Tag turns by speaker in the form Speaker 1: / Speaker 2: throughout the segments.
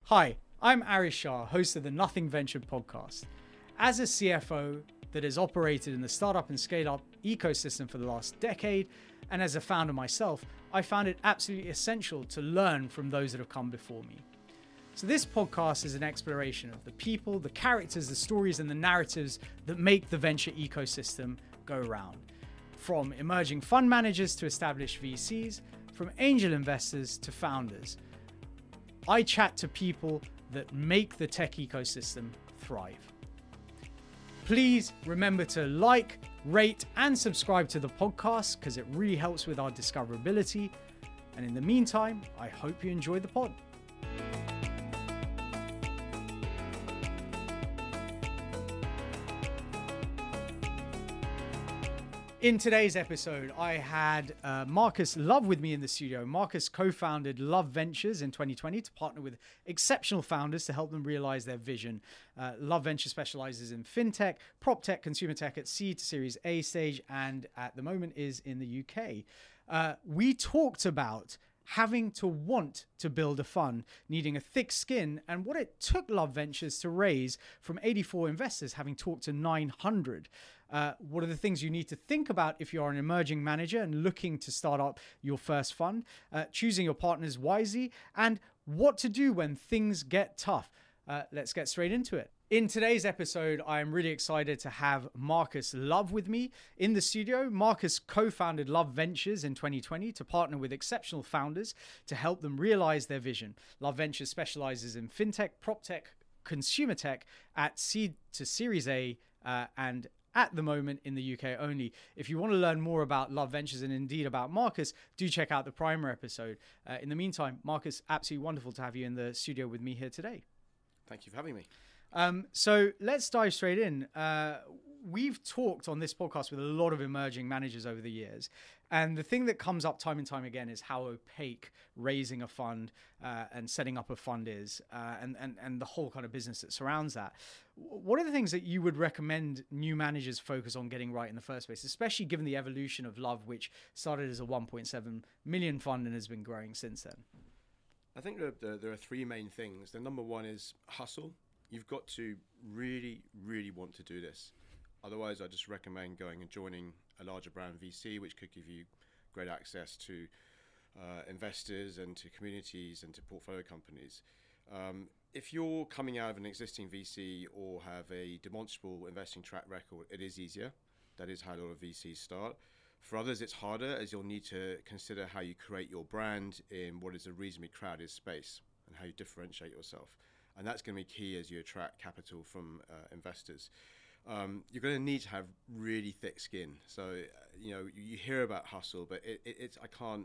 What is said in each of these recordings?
Speaker 1: Hi, I'm Arish Shah, host of the Nothing Ventured podcast. As a CFO that has operated in the startup and scale-up ecosystem for the last decade, and as a founder myself, I found it absolutely essential to learn from those that have come before me. So this podcast is an exploration of the people, the characters, the stories, and the narratives that make the venture ecosystem go round. From emerging fund managers to established VCs, from angel investors to founders. I chat to people that make the tech ecosystem thrive. Please remember to like, rate, and subscribe to the podcast because it really helps with our discoverability. And in the meantime, I hope you enjoy the pod. In today's episode, I had Marcus Love with me in the studio. Marcus co-founded Love Ventures in 2020 to partner with exceptional founders to help them realize their vision. Love Ventures specializes in fintech, prop tech, consumer tech at seed to Series A stage, and at the moment is in the UK. We talked about having to want to build a fund, needing a thick skin, and what it took Love Ventures to raise from 84 investors, having talked to 900. What are the things you need to think about if you are an emerging manager and looking to start up your first fund, choosing your partners wisely, and what to do when things get tough. Let's get straight into it. In today's episode, I am really excited to have Marcus Love with me in the studio. Marcus co-founded Love Ventures in 2020 to partner with exceptional founders to help them realize their vision. Love Ventures specializes in fintech, prop tech, consumer tech at seed to Series A and at the moment in the UK only. If you want to learn more about Love Ventures and indeed about Marcus, do check out the primer episode. In the meantime, Marcus, absolutely wonderful to have you in the studio with me here today.
Speaker 2: Thank you for having me.
Speaker 1: So let's dive straight in. We've talked on this podcast with a lot of emerging managers over the years. And the thing that comes up time and time again is how opaque raising a fund and setting up a fund is and the whole kind of business that surrounds that. What are the things that you would recommend new managers focus on getting right in the first place, especially given the evolution of Love, which started as a 1.7 million fund and has been growing since then?
Speaker 2: I think there are three main things. The number one is hustle. You've got to really, really want to do this. Otherwise, I just recommend going and joining a larger brand VC, which could give you great access to investors and to communities and to portfolio companies. If you're coming out of an existing VC or have a demonstrable investing track record, it is easier. That is how a lot of VCs start. For others, it's harder, as you'll need to consider how you create your brand in what is a reasonably crowded space and how you differentiate yourself. And that's going to be key as you attract capital from investors. You're going to need to have really thick skin. So, you hear about hustle, but it's I can't,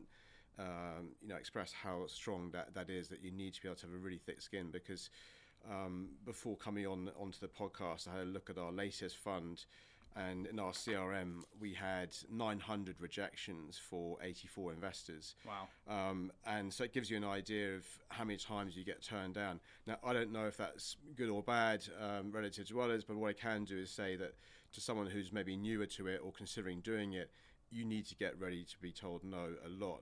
Speaker 2: express how strong that is, that you need to be able to have a really thick skin because before coming onto the podcast, I had a look at our latest fund. And in our CRM, we had 900 rejections for 84 investors.
Speaker 1: Wow.
Speaker 2: And so it gives you an idea of how many times you get turned down. Now, I don't know if that's good or bad relative to others, but what I can do is say that to someone who's maybe newer to it or considering doing it, you need to get ready to be told no a lot.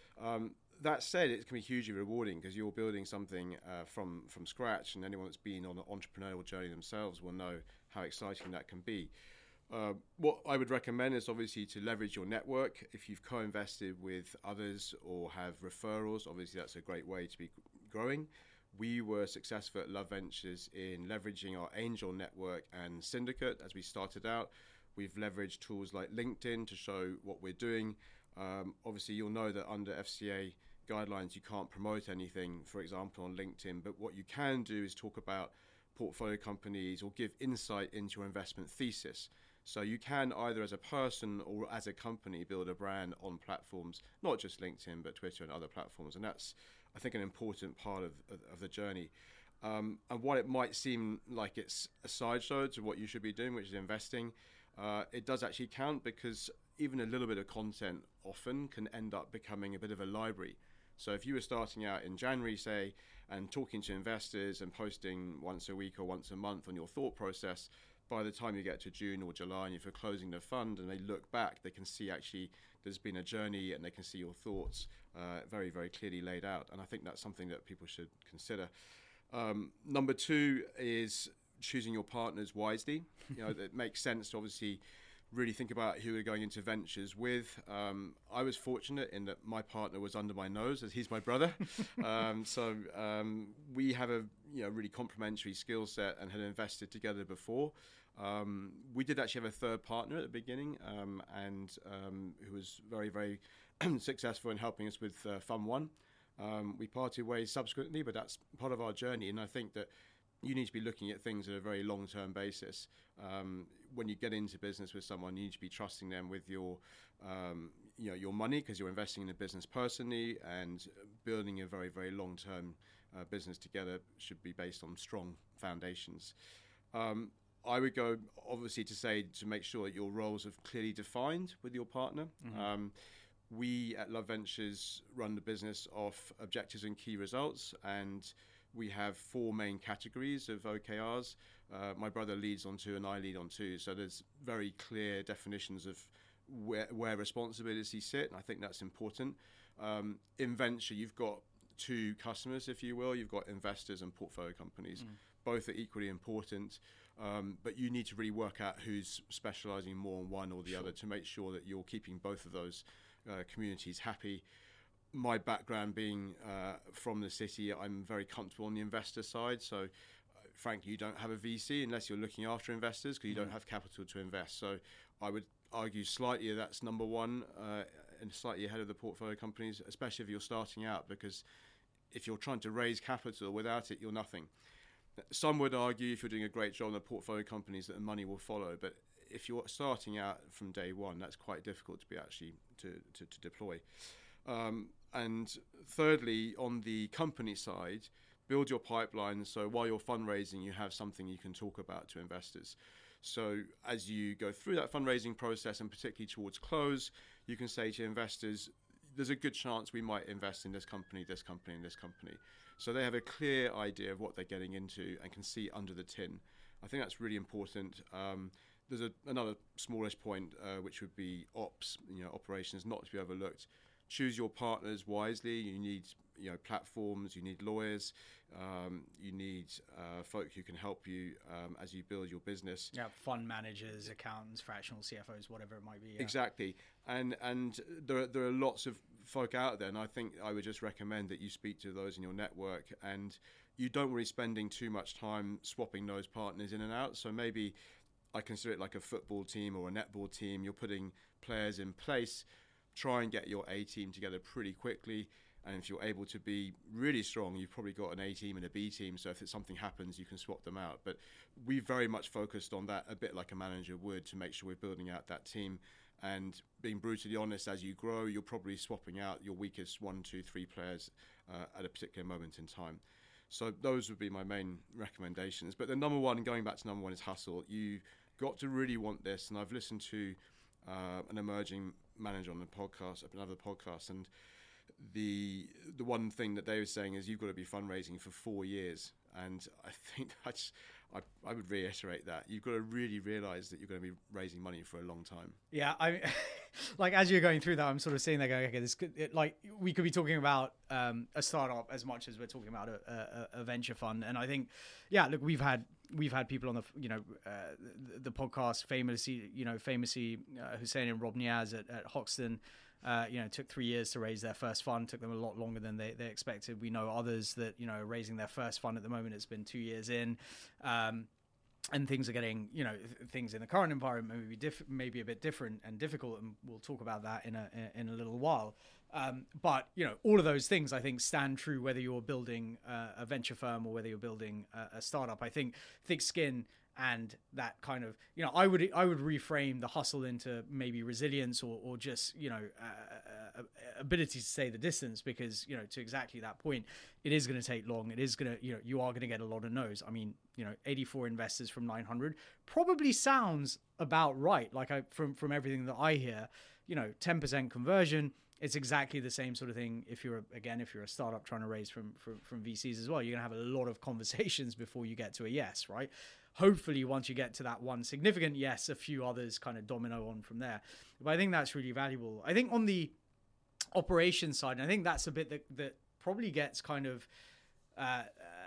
Speaker 2: That said, it can be hugely rewarding because you're building something from scratch, and anyone that's been on an entrepreneurial journey themselves will know how exciting that can be. What I would recommend is obviously to leverage your network. If you've co-invested with others or have referrals, obviously that's a great way to be growing. We were successful at Love Ventures in leveraging our angel network and syndicate as we started out. We've leveraged tools like LinkedIn to show what we're doing. Obviously, you'll know that under FCA guidelines, you can't promote anything, for example, on LinkedIn. But what you can do is talk about portfolio companies or give insight into your investment thesis. So you can either as a person or as a company build a brand on platforms, not just LinkedIn, but Twitter and other platforms. And that's, I think, an important part of the journey. And while it might seem like it's a sideshow to what you should be doing, which is investing, it does actually count because even a little bit of content often can end up becoming a bit of a library. So if you were starting out in January, say, and talking to investors and posting once a week or once a month on your thought process, by the time you get to June or July and if you're closing the fund and they look back, they can see actually there's been a journey and they can see your thoughts very, very clearly laid out. And I think that's something that people should consider. Number two is choosing your partners wisely. It makes sense to obviously really think about who we're going into ventures with. I was fortunate in that my partner was under my nose, as he's my brother. So we have a really complementary skill set and had invested together before. We did actually have a third partner at the beginning, and who was very, very successful in helping us with Fund One. We parted ways subsequently, but that's part of our journey. And I think that you need to be looking at things at a very long-term basis. When you get into business with someone, you need to be trusting them with your money, because you're investing in a business personally, and building a very, very long-term business together should be based on strong foundations. I would go, obviously, to say to make sure that your roles are clearly defined with your partner. Mm-hmm. We at Love Ventures run the business off objectives and key results, and we have 4 main categories of OKRs. My brother leads on 2 and I lead on 2. So there's very clear definitions of where responsibilities sit, and I think that's important. In venture, you've got 2 customers, if you will. You've got investors and portfolio companies. Both are equally important, but you need to really work out who's specializing more on one or the other to make sure that you're keeping both of those communities happy. My background being from the city, I'm very comfortable on the investor side. So, frankly, you don't have a VC unless you're looking after investors, because you don't have capital to invest. So, I would argue slightly that's number one, and slightly ahead of the portfolio companies, especially if you're starting out, because if you're trying to raise capital without it, you're nothing. Some would argue, if you're doing a great job in the portfolio companies, that the money will follow. But if you're starting out from day one, that's quite difficult to be actually to deploy. And thirdly, on the company side, build your pipeline, so while you're fundraising, you have something you can talk about to investors. So as you go through that fundraising process, and particularly towards close, you can say to investors, there's a good chance we might invest in this company, this company, and this company. So they have a clear idea of what they're getting into and can see under the tin. I think that's really important. There's another smallish point, which would be ops, operations, not to be overlooked. Choose your partners wisely. You need, platforms. You need lawyers. You need folk who can help you as you build your business.
Speaker 1: Yeah, fund managers, accountants, fractional CFOs, whatever it might be. Yeah.
Speaker 2: Exactly, and there are lots of folk out there, and I think I would just recommend that you speak to those in your network, and you don't really spending too much time swapping those partners in and out. So maybe I consider it like a football team or a netball team. You're putting players in place. Try and get your A team together pretty quickly, and if you're able to be really strong, you've probably got an A team and a B team, so if something happens, you can swap them out. But we very much focused on that, a bit like a manager would, to make sure we're building out that team. And being brutally honest, as you grow, you're probably swapping out your weakest 1, 2, 3 players at a particular moment in time. So those would be my main recommendations. But the number one, going back to number one, is hustle. You've got to really want this, and I've listened to an emerging manager on the podcast, another podcast, and the one thing that they were saying is you've got to be fundraising for 4 years, and I think I would reiterate that you've got to really realize that you're going to be raising money for a long time.
Speaker 1: Yeah, I like, as you're going through that, I'm sort of sitting there going, okay, this could, we could be talking about a startup as much as we're talking about a venture fund. And I think, yeah, look, we've had people on the podcast, famously Hussein and Rob Niaz at Hoxton. Took 3 years to raise their first fund. Took them a lot longer than they expected. We know others that, are raising their first fund at the moment. It's been 2 years in. And things are getting, things in the current environment maybe a bit different and difficult. And we'll talk about that in a little while. But, all of those things, I think, stand true whether you're building a venture firm or whether you're building a startup. I think thick skin and that kind of, I would reframe the hustle into maybe resilience or just, ability to stay the distance, because, to exactly that point, it is going to take long. It is going to, you are going to get a lot of no's. I mean, 84 investors from 900 probably sounds about right. Like from everything that I hear, 10% conversion. It's exactly the same sort of thing. If you're a startup trying to raise from VCs as well, you're going to have a lot of conversations before you get to a yes, right? Hopefully, once you get to that one significant yes, a few others kind of domino on from there. But I think that's really valuable. I think on the operations side, and I think that's a bit that probably gets kind of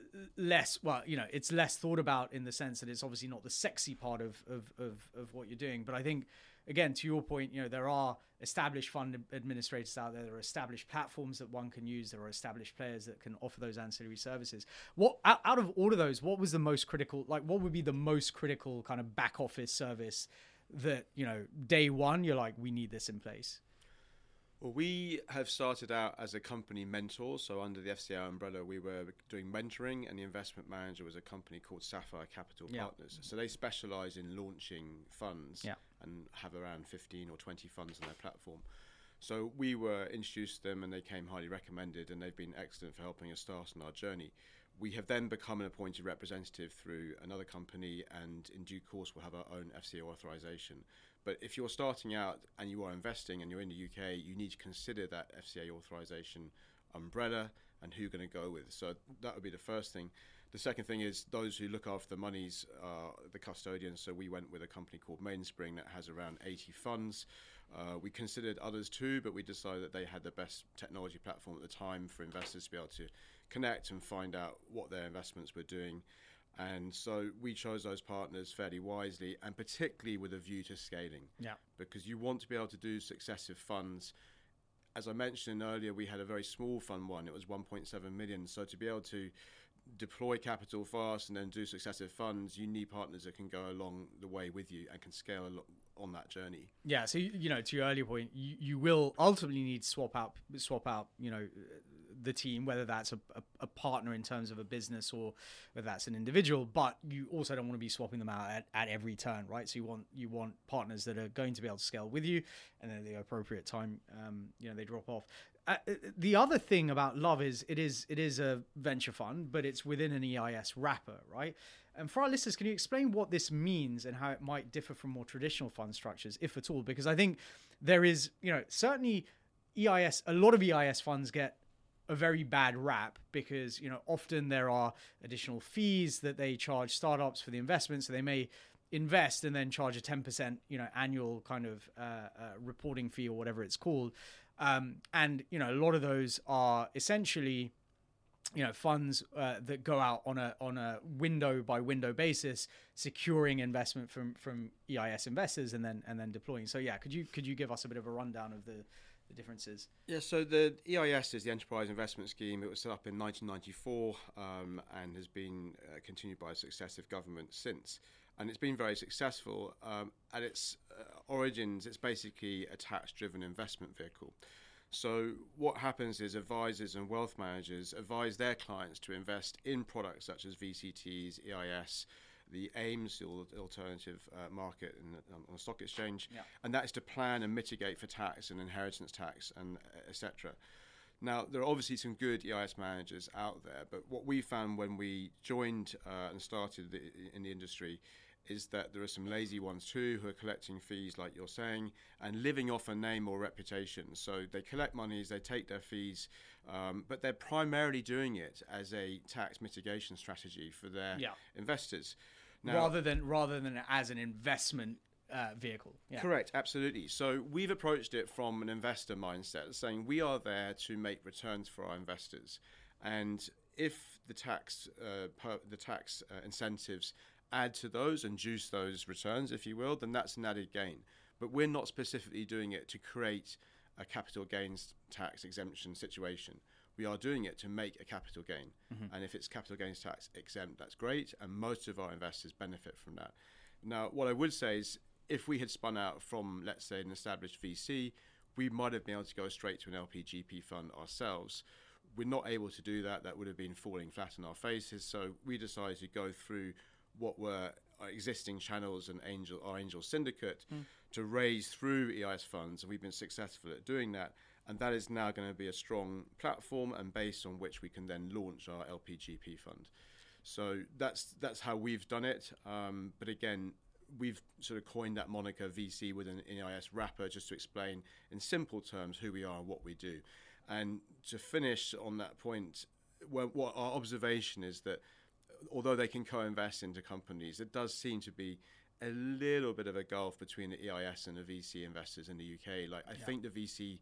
Speaker 1: less, well, it's less thought about in the sense that it's obviously not the sexy part of what you're doing. But I think, again, to your point, there are established fund administrators out there. There are established platforms that one can use. There are established players that can offer those ancillary services. What out of all of those, what was the most critical, like what would be the most critical kind of back office service that, day one, you're like, we need this in place?
Speaker 2: Well, we have started out as a company mentor. So under the FCA umbrella, we were doing mentoring, and the investment manager was a company called Sapphire Capital Partners. So they specialize in launching funds and have around 15 or 20 funds on their platform. So we were introduced to them, and they came highly recommended, and they've been excellent for helping us start on our journey. We have then become an appointed representative through another company, and in due course we'll have our own FCA authorization. But if you're starting out and you are investing and you're in the UK, you need to consider that FCA authorization umbrella and who you're going to go with. So that would be the first thing. The second thing is those who look after the monies are the custodians. So we went with a company called Mainspring that has around 80 funds. We considered others too, but we decided that they had the best technology platform at the time for investors to be able to connect and find out what their investments were doing. And so we chose those partners fairly wisely, and particularly with a view to scaling. Yeah. Because you want to be able to do successive funds. As I mentioned earlier, we had a very small fund one. It was 1.7 million. So to be able to deploy capital fast and then do successive funds, you need partners that can go along the way with you and can scale a lot on that journey. Yeah.
Speaker 1: So, to your earlier point, you will ultimately need to swap out, the team, whether that's a partner in terms of a business or whether that's an individual, but you also don't want to be swapping them out at every turn, right? So you want partners that are going to be able to scale with you, and then at the appropriate time, they drop off. The other thing about Love is it is a venture fund, but it's within an EIS wrapper, right? And for our listeners, can you explain what this means and how it might differ from more traditional fund structures, if at all? Because I think there is, certainly EIS, a lot of EIS funds get a very bad rap because, often there are additional fees that they charge startups for the investment. So they may invest and then charge a 10%, annual kind of reporting fee or whatever it's called. And, a lot of those are essentially, funds that go out on a window by window basis, securing investment from EIS investors and then deploying. So yeah, could you give us a bit of a rundown of the differences?
Speaker 2: Yeah, so the EIS is the Enterprise Investment Scheme. It was set up in 1994 and has been continued by successive governments since. And it's been very successful. At its origins, it's basically a tax-driven investment vehicle. So what happens is advisors and wealth managers advise their clients to invest in products such as VCTs, EIS, the AIMS, the alternative market on the stock exchange, and that is to plan and mitigate for tax and inheritance tax and etc. Now, there are obviously some good EIS managers out there, but what we found when we joined and started in the industry is that there are some lazy ones too who are collecting fees, like you're saying, and living off a name or reputation. So they collect monies, they take their fees, but they're primarily doing it as a tax mitigation strategy for their investors.
Speaker 1: Now, rather than as an investment vehicle. Yeah.
Speaker 2: Correct, absolutely. So we've approached it from an investor mindset, saying we are there to make returns for our investors, and if the tax incentives add to those and juice those returns, if you will, then that's an added gain. But we're not specifically doing it to create a capital gains tax exemption situation. We are doing it to make a capital gain. Mm-hmm. And if it's capital gains tax exempt, that's great. And most of our investors benefit from that. Now, what I would say is if we had spun out from, let's say, an established VC, we might have been able to go straight to an LPGP fund ourselves. We're not able to do that. That would have been falling flat on our faces. So we decided to go through what were our existing channels and our Angel Syndicate to raise through EIS funds. And we've been successful at doing that. And that is now going to be a strong platform and base on which we can then launch our LPGP fund. So that's how we've done it. But again, we've sort of coined that moniker VC with an EIS wrapper just to explain in simple terms who we are and what we do. And to finish on that point, what our observation is that although they can co-invest into companies, there does seem to be a little bit of a gulf between the EIS and the VC investors in the UK. I think the VC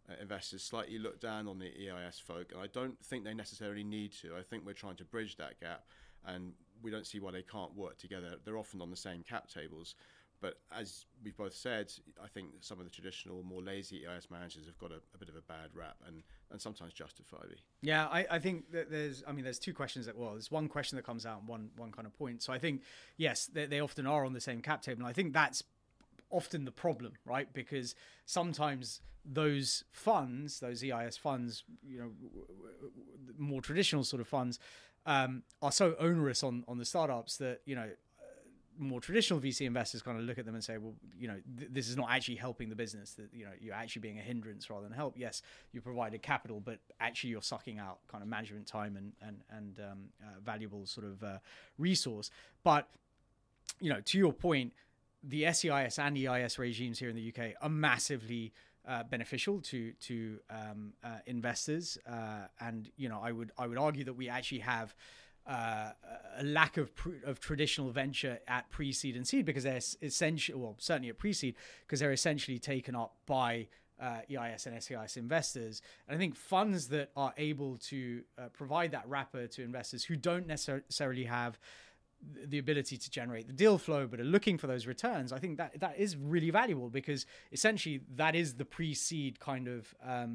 Speaker 2: investors slightly look down on the EIS folk, and I don't think they necessarily need to. I think we're trying to bridge that gap, and we don't see why they can't work together. They're often on the same cap tables. But as we've both said, I think some of the traditional, more lazy EIS managers have got a bit of a bad rap, and sometimes justifiably.
Speaker 1: Yeah, I think that there's two questions there's one question that comes out and one kind of point. So I think, yes, they often are on the same cap table. And I think that's often the problem, right? Because sometimes those funds, those EIS funds, more traditional sort of funds, are so onerous on the startups that, more traditional VC investors kind of look at them and say, well, this is not actually helping the business, that, you're actually being a hindrance rather than help. Yes, you provided capital, but actually you're sucking out kind of management time and valuable sort of resource. But, to your point, the SEIS and EIS regimes here in the UK are massively beneficial to investors. And, I would argue that we actually have a lack of traditional venture at pre-seed and seed, because they're essentially, well, certainly at pre-seed, because they're essentially taken up by EIS and SEIS investors. And I think funds that are able to provide that wrapper to investors who don't necessarily have the ability to generate the deal flow but are looking for those returns, I think that is really valuable, because essentially that is the pre-seed kind of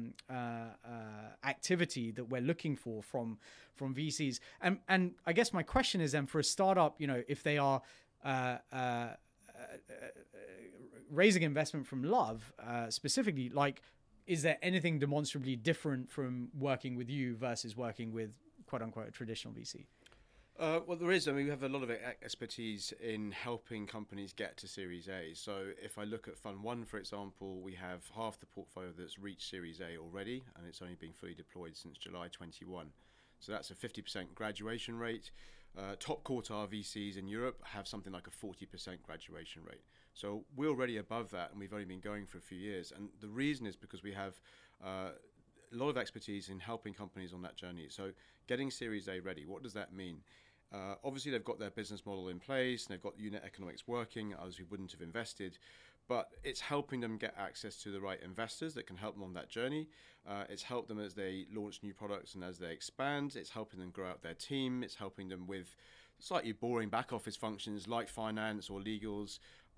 Speaker 1: activity that we're looking for from VCs. And I guess my question is then, for a startup, if they are raising investment from Love specifically, like, is there anything demonstrably different from working with you versus working with quote unquote a traditional VC?
Speaker 2: Well, there is. I mean, we have a lot of expertise in helping companies get to Series A. So if I look at Fund 1, for example, we have half the portfolio that's reached Series A already, and it's only been fully deployed since July 21. So that's a 50% graduation rate. Top quartile VCs in Europe have something like a 40% graduation rate. So we're already above that, and we've only been going for a few years. And the reason is because we have a lot of expertise in helping companies on that journey. So getting Series A ready, what does that mean? Obviously, they've got their business model in place, and they've got unit economics working, others who wouldn't have invested. But it's helping them get access to the right investors that can help them on that journey. It's helped them as they launch new products and as they expand. It's helping them grow out their team. It's helping them with slightly boring back office functions like finance or legals.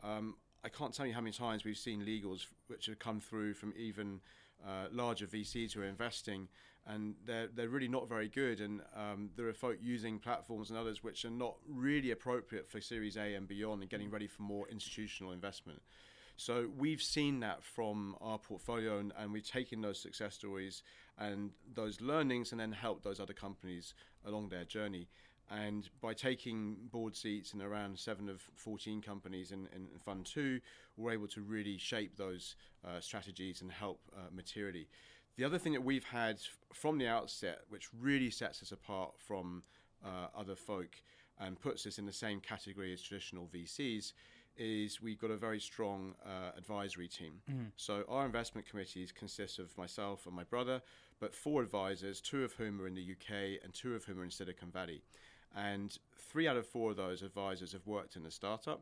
Speaker 2: I can't tell you how many times we've seen legals which have come through from even larger VCs who are investing, and they're really not very good. And there are folk using platforms and others which are not really appropriate for Series A and beyond, and getting ready for more institutional investment. So we've seen that from our portfolio, and we've taken those success stories and those learnings and then helped those other companies along their journey. And by taking board seats in around 7 of 14 companies in Fund 2, we're able to really shape those strategies and help materially. The other thing that we've had from the outset, which really sets us apart from other folk and puts us in the same category as traditional VCs, is we've got a very strong advisory team. So our investment committees consist of myself and my brother, but 4 advisors, 2 of whom are in the UK and 2 of whom are in Silicon Valley. And 3 out of 4 of those advisors have worked in a startup.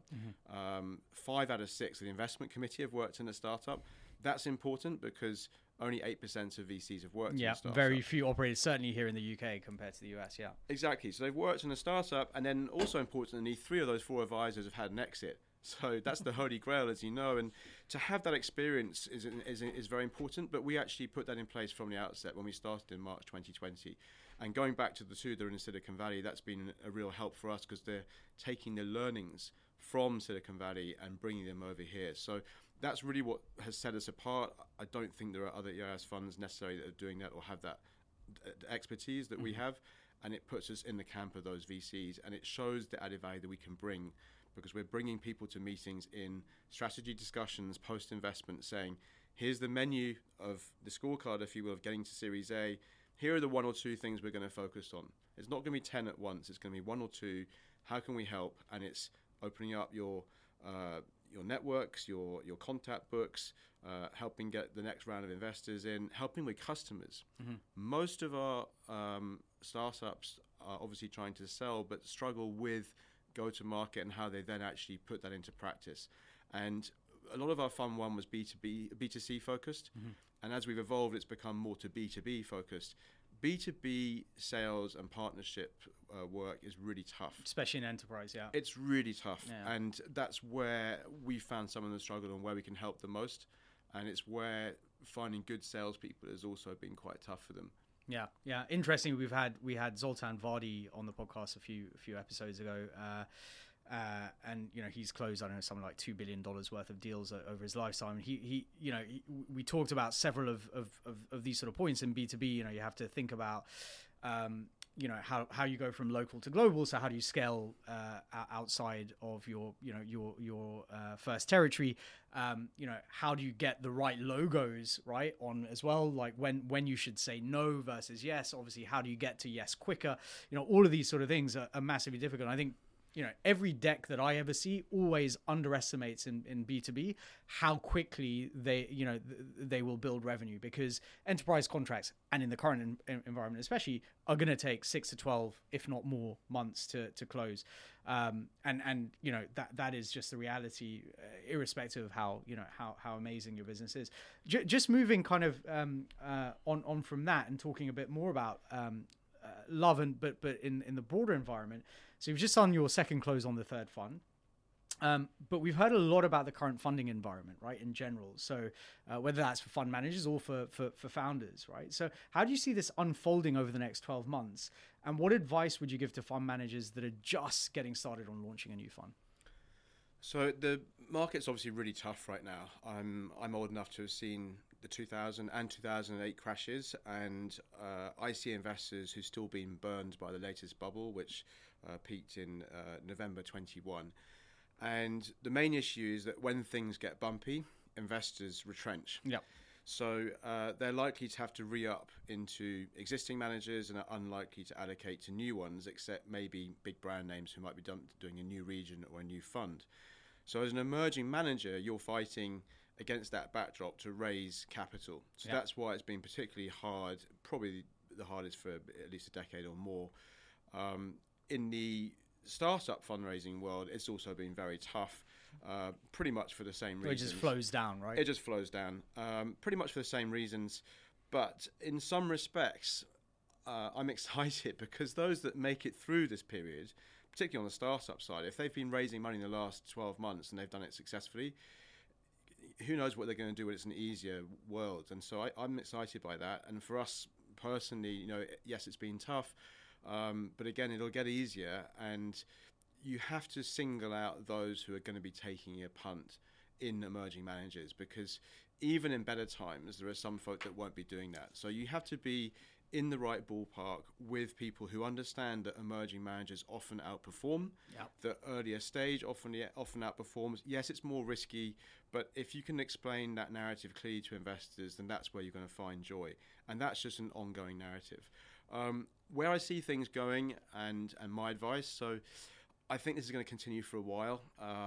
Speaker 2: 5 out of 6 of the investment committee have worked in a startup. That's important because only 8% of VCs have worked in a startup.
Speaker 1: Very few operators, certainly here in the UK compared to the US, yeah.
Speaker 2: Exactly. So they've worked in a startup, and then also importantly, 3 of those 4 advisors have had an exit. So that's the holy grail, as you know, and to have that experience is very important. But we actually put that in place from the outset when we started in March 2020. And going back to the 2 that are in Silicon Valley, that's been a real help for us because they're taking the learnings from Silicon Valley and bringing them over here. So that's really what has set us apart. I don't think there are other EIS funds necessarily that are doing that or have that expertise that we have, and it puts us in the camp of those VCs, and it shows the added value that we can bring, because we're bringing people to meetings in strategy discussions post-investment saying, here's the menu of the scorecard, if you will, of getting to Series A. Here are the 1 or 2 things we're going to focus on. It's not going to be 10 at once. It's going to be 1 or 2. How can we help? And it's opening up your networks, your contact books, helping get the next round of investors in, helping with customers. Most of our startups are obviously trying to sell, but struggle with go-to-market and how they then actually put that into practice. And a lot of our Fund 1 was B2C focused. And as we've evolved, it's become more to B2B focused. B2B sales and partnership work is really tough.
Speaker 1: Especially in enterprise, yeah.
Speaker 2: It's really tough.
Speaker 1: Yeah.
Speaker 2: And that's where we found some of the struggle and where we can help the most. And it's where finding good salespeople has also been quite tough for them.
Speaker 1: Yeah, yeah. Interesting. We had Zoltan Vardy on the podcast a few episodes ago, and he's closed, I don't know, something like $2 billion worth of deals over his lifetime. We talked about several of these sort of points in B2B. You have to think about how you go from local to global. So how do you scale outside of your first territory? How do you get the right logos right on as well? Like when you should say no versus yes. Obviously, how do you get to yes quicker? All of these sort of things are massively difficult. I think every deck that I ever see always underestimates in B2B how quickly they will build revenue, because enterprise contracts, and in the current environment especially, are going to take 6 to 12, if not more, months to close. And that is just the reality, irrespective of how amazing your business is. Just moving kind of on from that and talking a bit more about love but in the broader environment. So you've just done your second close on the third fund, but we've heard a lot about the current funding environment, right, in general. So whether that's for fund managers or for founders, right? So how do you see this unfolding over the next 12 months? And what advice would you give to fund managers that are just getting started on launching a new fund?
Speaker 2: So the market's obviously really tough right now. I'm old enough to have seen the 2000 and 2008 crashes, and I see investors who've still been burned by the latest bubble, which peaked in November 21. And the main issue is that when things get bumpy, investors retrench.
Speaker 1: Yeah.
Speaker 2: So they're likely to have to re-up into existing managers and are unlikely to allocate to new ones, except maybe big brand names who might be doing a new region or a new fund. So as an emerging manager, you're fighting against that backdrop to raise capital. So that's why it's been particularly hard, probably the hardest for at least a decade or more. In the startup fundraising world, it's also been very tough, pretty much for the same reasons.
Speaker 1: It just flows down, right?
Speaker 2: It just flows down, pretty much for the same reasons. But in some respects, I'm excited because those that make it through this period, particularly on the startup side, if they've been raising money in the last 12 months and they've done it successfully, who knows what they're going to do when it's an easier world. And so I'm excited by that. And for us personally, yes, it's been tough, but again, it'll get easier. And you have to single out those who are going to be taking a punt in emerging managers, because even in better times, there are some folk that won't be doing that. So you have to be in the right ballpark with people who understand that emerging managers often outperform.
Speaker 1: Yep.
Speaker 2: The earlier stage often outperforms. Yes, it's more risky, but if you can explain that narrative clearly to investors, then that's where you're going to find joy. And that's just an ongoing narrative. Where I see things going and my advice, so I think this is going to continue for a while.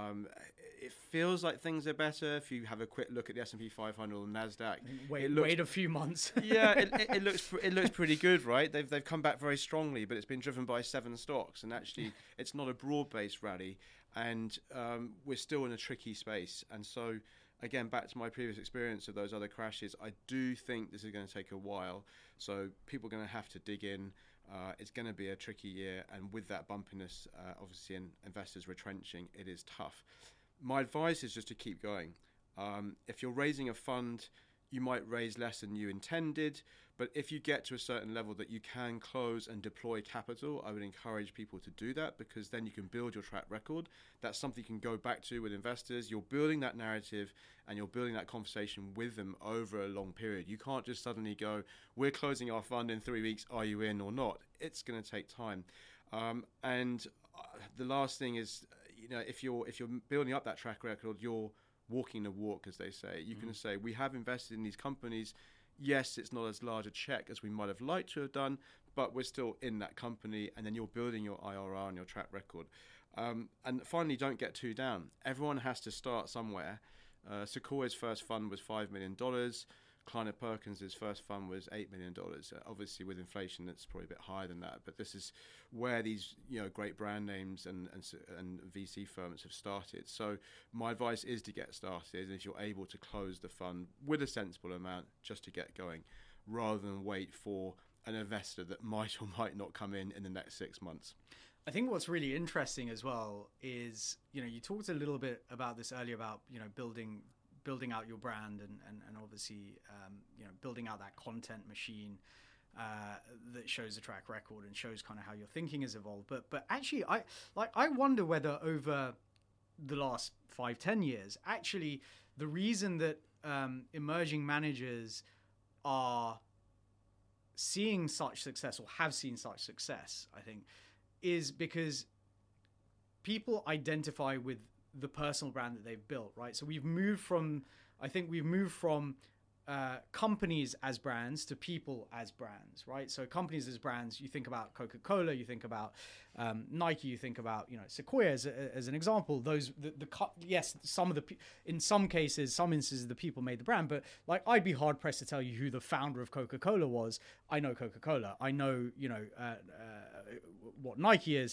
Speaker 2: It feels like things are better if you have a quick look at the S&P 500 or NASDAQ.
Speaker 1: Wait a few months.
Speaker 2: Yeah, it looks pretty good, right? They've come back very strongly, but it's been driven by 7 stocks, and actually it's not a broad-based rally, and we're still in a tricky space. And so, again, back to my previous experience of those other crashes, I do think this is going to take a while. So people are going to have to dig in. It's going to be a tricky year, and with that bumpiness, obviously, and investors retrenching, it is tough. My advice is just to keep going. If you're raising a fund, you might raise less than you intended, but if you get to a certain level that you can close and deploy capital, I would encourage people to do that, because then you can build your track record. That's something you can go back to with investors. You're building that narrative and you're building that conversation with them over a long period. You can't just suddenly go, we're closing our fund in 3 weeks, are you in or not? It's going to take time. And the last thing is, if you're building up that track record, you're walking the walk, as they say. You can say, we have invested in these companies. Yes, it's not as large a check as we might have liked to have done, but we're still in that company, and then you're building your IRR and your track record. And finally, don't get too down. Everyone has to start somewhere. Sequoia's first fund was $5 million. Kleiner Perkins' first fund was $8 million. Obviously, with inflation, it's probably a bit higher than that. But this is where these great brand names and VC firms have started. So my advice is to get started, and if you're able to close the fund with a sensible amount, just to get going, rather than wait for an investor that might or might not come in the next 6 months.
Speaker 1: I think what's really interesting as well is, you talked a little bit about this earlier about, building out your brand and obviously, building out that content machine that shows a track record and shows kind of how your thinking has evolved. But actually, I wonder whether over the last 5-10 years, actually, the reason that emerging managers are seeing such success or have seen such success, I think, is because people identify with the personal brand that they've built, right? So we've moved from companies as brands to people as brands, right? So companies as brands, you think about Coca-Cola, you think about Nike, you think about Sequoia as an example. Those yes, in some instances the people made the brand, but like I'd be hard pressed to tell you who the founder of Coca-Cola was. I know Coca-Cola. I know what Nike is.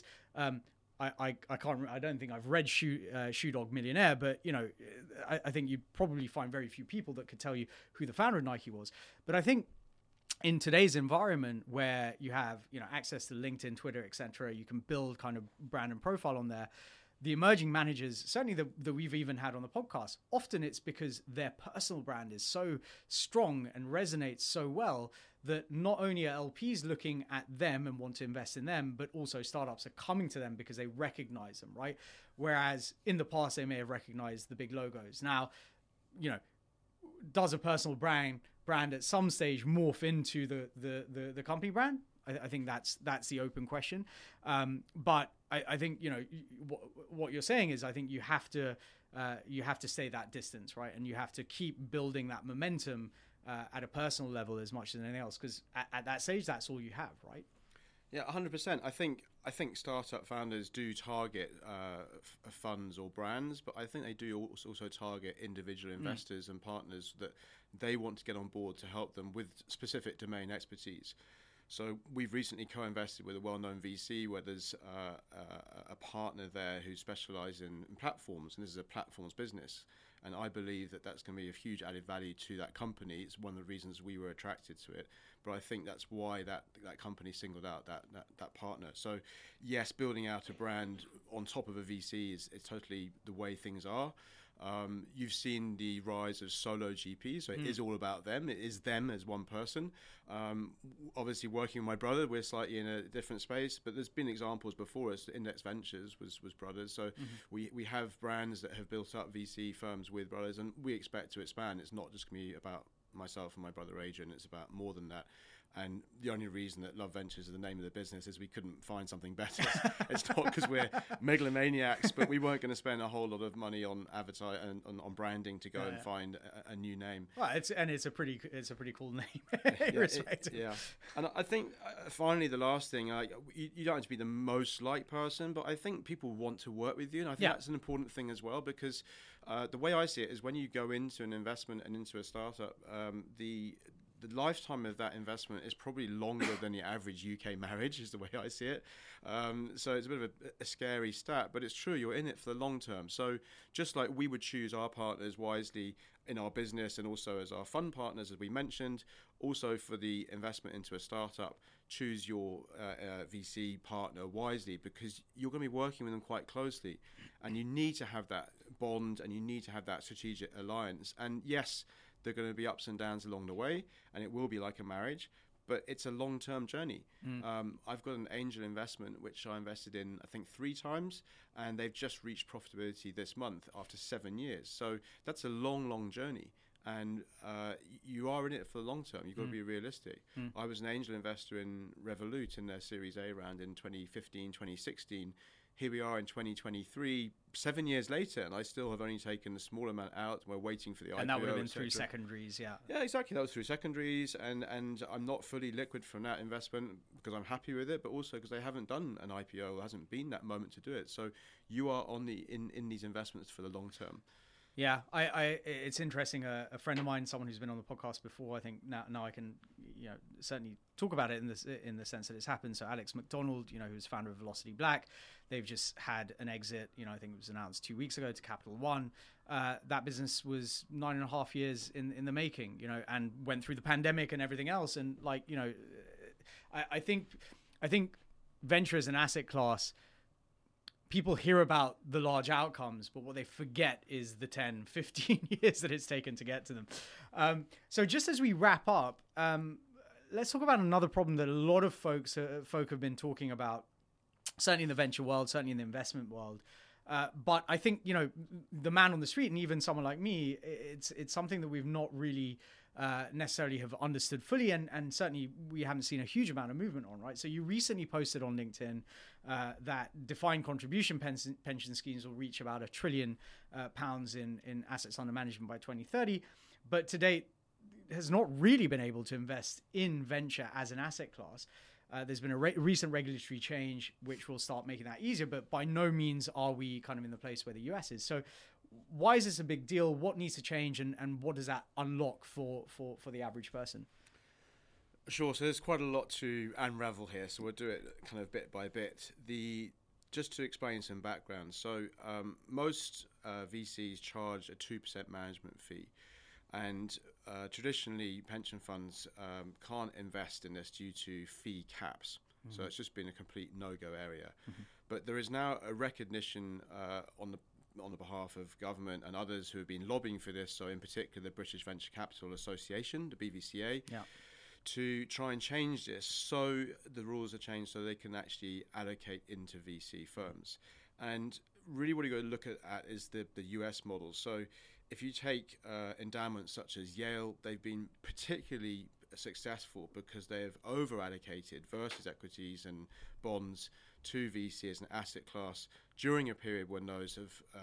Speaker 1: I can't. I don't think I've read Shoe Dog Millionaire, but I think you'd probably find very few people that could tell you who the founder of Nike was. But I think in today's environment where you have access to LinkedIn, Twitter, etc., you can build kind of brand and profile on there. The emerging managers, certainly that we've even had on the podcast, often it's because their personal brand is so strong and resonates so well that not only are LPs looking at them and want to invest in them, but also startups are coming to them because they recognize them, right? Whereas in the past, they may have recognized the big logos. Now, does a personal brand at some stage morph into the company brand? I think that's the open question. But I think what you're saying is I think you have to stay that distance, right? And you have to keep building that momentum at a personal level as much as anything else, because at that stage that's all you have, right?
Speaker 2: Yeah, 100%. I think startup founders do target funds or brands, but I think they do also target individual investors and partners that they want to get on board to help them with specific domain expertise. So we've recently co-invested with a well-known VC where there's a partner there who specialises in platforms, and this is a platforms business. And I believe that that's going to be of huge added value to that company. It's one of the reasons we were attracted to it. But I think that's why that company singled out that partner. So yes, building out a brand on top of a VC is totally the way things are. You've seen the rise of solo GPs, so it is all about them. It is them as one person. Obviously, working with my brother, we're slightly in a different space, but there's been examples before us. Index Ventures was brothers, so we have brands that have built up VC firms with brothers, and we expect to expand. It's not just going to be about myself and my brother Adrian. It's about more than that. And the only reason that Love Ventures is the name of the business is we couldn't find something better. It's not because we're megalomaniacs, but we weren't going to spend a whole lot of money on advertising and on branding to go and find a new name.
Speaker 1: Well, it's a pretty cool name.
Speaker 2: Yeah, and I think finally the last thing, you don't have to be the most liked person, but I think people want to work with you, and I think that's an important thing as well, because the way I see it is when you go into an investment and into a startup, the lifetime of that investment is probably longer than the average UK marriage, is the way I see it. So it's a bit of a scary stat, but it's true. You're in it for the long term. So just like we would choose our partners wisely in our business and also as our fund partners, as we mentioned, also for the investment into a startup, choose your VC partner wisely, because you're going to be working with them quite closely, and you need to have that bond and you need to have that strategic alliance. And yes, there are going to be ups and downs along the way, and it will be like a marriage, but it's a long-term journey. I've got an angel investment, which I invested in, I think, 3 times, and they've just reached profitability this month after 7 years. So that's a long, long journey. And you are in it for the long term. You've got to be realistic. I was an angel investor in Revolut in their Series A round in 2015, 2016. Here we are in 2023, 7 years later, and I still have only taken a small amount out. We're waiting for the IPO.
Speaker 1: And that would have been through secondaries, yeah.
Speaker 2: Yeah, exactly. That was through secondaries, and I'm not fully liquid from that investment because I'm happy with it, but also because they haven't done an IPO. There hasn't been that moment to do it. So you are in these investments for the long term.
Speaker 1: Yeah, it's interesting. A friend of mine, someone who's been on the podcast before, I think now I can, certainly talk about it in the sense that it's happened. So Alex McDonald, who's founder of Velocity Black, they've just had an exit. I think it was announced 2 weeks ago to Capital One. That business was 9.5 years in the making, and went through the pandemic and everything else. And I think venture as an asset class, people hear about the large outcomes, but what they forget is the 10, 15 years that it's taken to get to them. So just as we wrap up, let's talk about another problem that a lot of folk have been talking about, certainly in the venture world, certainly in the investment world. But I think, the man on the street, and even someone like me, it's something that we've not really necessarily have understood fully, and certainly we haven't seen a huge amount of movement on, right? So you recently posted on LinkedIn that defined contribution pension schemes will reach about £1 trillion in assets under management by 2030, but to date has not really been able to invest in venture as an asset class. There's been a recent regulatory change which will start making that easier, but by no means are we kind of in the place where the US is. So why is this a big deal? What needs to change, and what does that unlock for the average person?
Speaker 2: Sure. So there's quite a lot to unravel here. So we'll do it kind of bit by bit. Just to explain some background. So most VCs charge a 2% management fee. And traditionally, pension funds can't invest in this due to fee caps. Mm-hmm. So it's just been a complete no-go area. Mm-hmm. But there is now a recognition on the behalf of government and others who have been lobbying for this. So in particular, the British Venture Capital Association, the BVCA, to try and change this so the rules are changed so they can actually allocate into VC firms. And really what you've got to look at is the US model. So if you take endowments such as Yale, they've been particularly successful because they have over-allocated versus equities and bonds to VC as an asset class during a period when those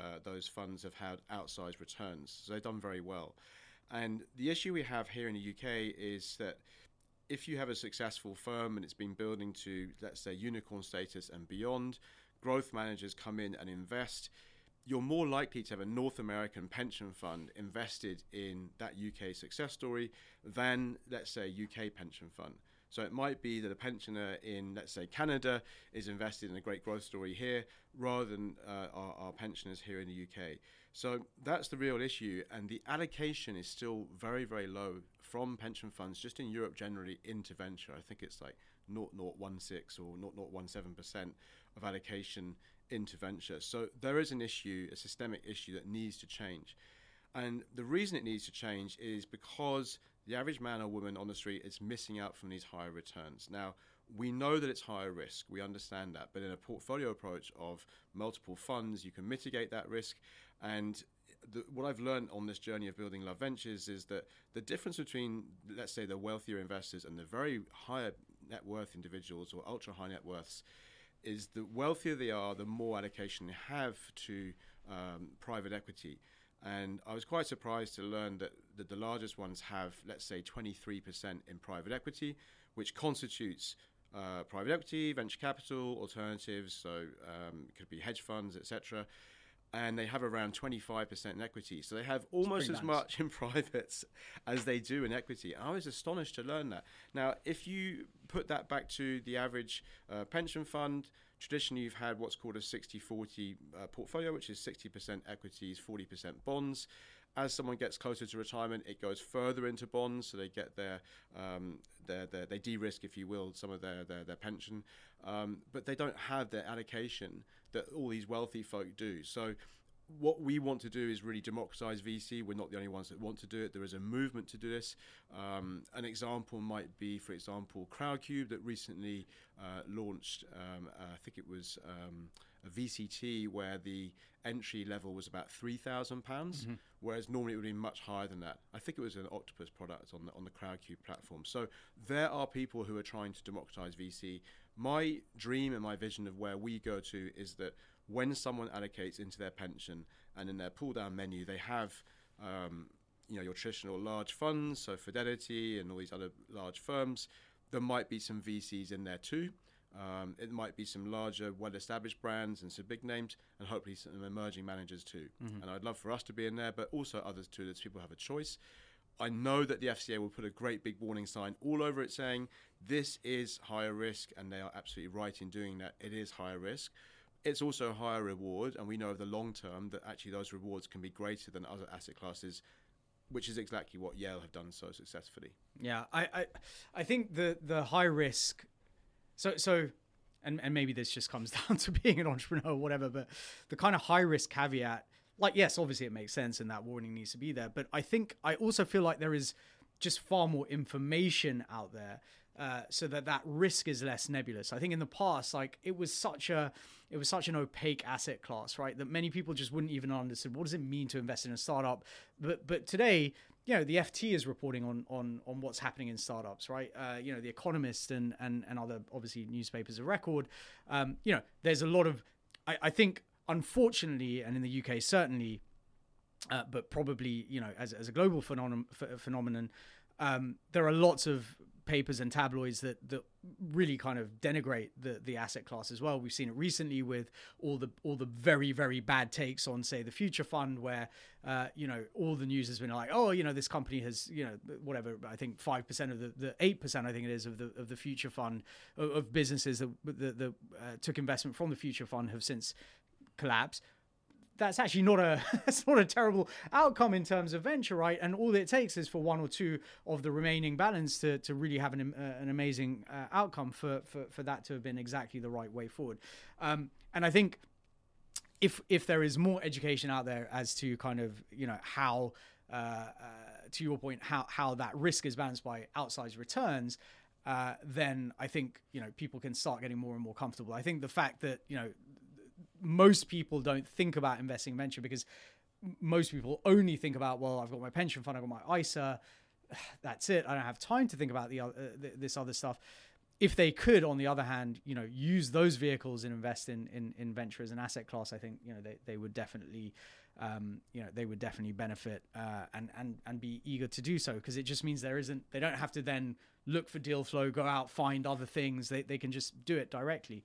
Speaker 2: funds have had outsized returns. So they've done very well. And the issue we have here in the UK is that if you have a successful firm and it's been building to, let's say, unicorn status and beyond, growth managers come in and invest, you're more likely to have a North American pension fund invested in that UK success story than, let's say, a UK pension fund. So it might be that a pensioner in, let's say, Canada is invested in a great growth story here rather than our pensioners here in the UK. So that's the real issue. And the allocation is still very, very low from pension funds, just in Europe generally, into venture. I think it's like 0.016 or 0.017% of allocation into venture. So there is an issue, a systemic issue that needs to change. And the reason it needs to change is because the average man or woman on the street is missing out from these higher returns. Now, we know that it's higher risk. We understand that. But in a portfolio approach of multiple funds, you can mitigate that risk. And what I've learned on this journey of building Love Ventures is that the difference between, let's say, the wealthier investors and the very higher net worth individuals or ultra high net worths is the wealthier they are, the more allocation they have to private equity. And I was quite surprised to learn that the largest ones have, let's say, 23% in private equity, which constitutes private equity, venture capital, alternatives, so it could be hedge funds, etc. And they have around 25% in equity. So they have almost as much in privates as they do in equity. I was astonished to learn that. Now, if you put that back to the average pension fund, traditionally you've had what's called a 60-40 portfolio, which is 60% equities, 40% bonds. As someone gets closer to retirement, it goes further into bonds, so they get they de-risk, if you will, some of their pension, but they don't have their allocation that all these wealthy folk do. So what we want to do is really democratize VC. We're not the only ones that want to do it. There is a movement to do this. An example might be, for example, Crowdcube that recently launched, I think it was a VCT where the entry level was about £3,000, whereas normally it would be much higher than that. I think it was an Octopus product on the Crowdcube platform. So there are people who are trying to democratize VC. My dream and my vision of where we go to is that when someone allocates into their pension and in their pull-down menu, they have your traditional large funds, so Fidelity and all these other large firms. There might be some VCs in there too. It might be some larger, well-established brands and some big names, and hopefully some emerging managers too. And I'd love for us to be in there, but also others too, that people have a choice. I know that the FCA will put a great big warning sign all over it saying this is higher risk, and they are absolutely right in doing that. It is higher risk. It's also a higher reward, and we know over the long term that actually those rewards can be greater than other asset classes, which is exactly what Yale have done so successfully.
Speaker 1: Yeah, I think the high risk, and maybe this just comes down to being an entrepreneur or whatever, but the kind of high risk caveat, like, yes, obviously it makes sense and that warning needs to be there, but I also feel like there is just far more information out there, so that risk is less nebulous. I think in the past, like, it was such an opaque asset class, right, that many people just wouldn't even understand what does it mean to invest in a startup. But today, you know, the FT is reporting on what's happening in startups, right? You know, The Economist and other, obviously, newspapers of record. You know, there's a lot of, I think, unfortunately, and in the UK certainly, but probably, you know, as a global phenomenon, there are lots of papers and tabloids that really kind of denigrate the asset class as well. We've seen it recently with all the very, very bad takes on, say, the Future Fund, where you know, all the news has been like, oh, you know, this company has, you know, whatever, I think 5% of the 8%, I think it is, of the Future Fund of businesses that took investment from the Future Fund have since collapsed. That's actually not a terrible outcome in terms of venture, right? And all it takes is for one or two of the remaining balance to really have an amazing outcome for that to have been exactly the right way forward. And I think if there is more education out there as to kind of, you know, how, to your point, how that risk is balanced by outsized returns, then I think, you know, people can start getting more and more comfortable. I think the fact that, you know, most people don't think about investing in venture because most people only think about, well, I've got my pension fund, I've got my ISA, that's it. I don't have time to think about this other stuff. If they could, on the other hand, you know, use those vehicles and invest in venture as an asset class, I think, you know, they would definitely, you know, they would definitely benefit and be eager to do so, because it just means they don't have to then look for deal flow, go out, find other things. They can just do it directly.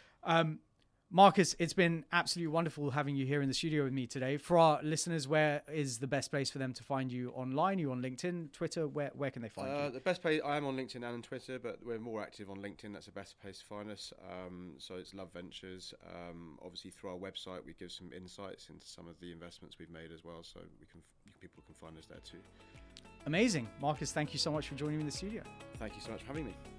Speaker 1: Marcus, it's been absolutely wonderful having you here in the studio with me today. For our listeners, where is the best place for them to find you online? Are you on LinkedIn, Twitter? Where can they find you?
Speaker 2: The best place, I am on LinkedIn and on Twitter, but we're more active on LinkedIn. That's the best place to find us. So it's Love Ventures. Obviously, through our website, we give some insights into some of the investments we've made as well. So people can find us there too.
Speaker 1: Amazing. Marcus, thank you so much for joining me in the studio.
Speaker 2: Thank you so much for having me.